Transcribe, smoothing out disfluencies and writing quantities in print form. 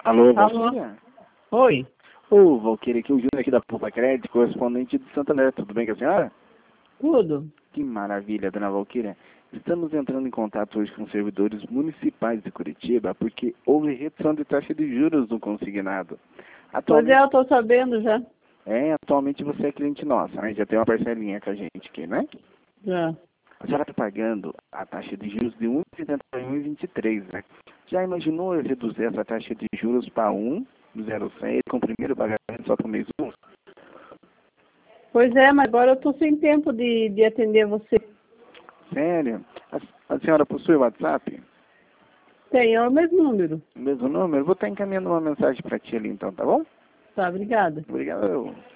Alô, Alô? Valquíria? Oi, Ô, Valquíria, aqui é o Júnior aqui da Poupa Crédito, correspondente de Santander. Tudo bem com a senhora? tudo? Que maravilha, dona Valquíria. Estamos entrando em contato hoje com os servidores municipais de Curitiba porque houve redução de taxa de juros no consignado. Pois é, Atualmente, eu tô sabendo já. atualmente você é cliente nossa, né? Já tem uma parcelinha com a gente aqui, né? Já. A senhora está pagando a taxa de juros de 1,71 e 23, né? Já imaginou eu reduzir essa taxa de juros para 1,06 com o primeiro pagamento só para o mês 1? Pois é, mas agora eu tô sem tempo de atender você. Sério? A senhora possui o WhatsApp? Tem, é o mesmo número. O mesmo número? Vou estar encaminhando uma mensagem para ti ali então, tá bom? Tá, obrigada. Obrigado.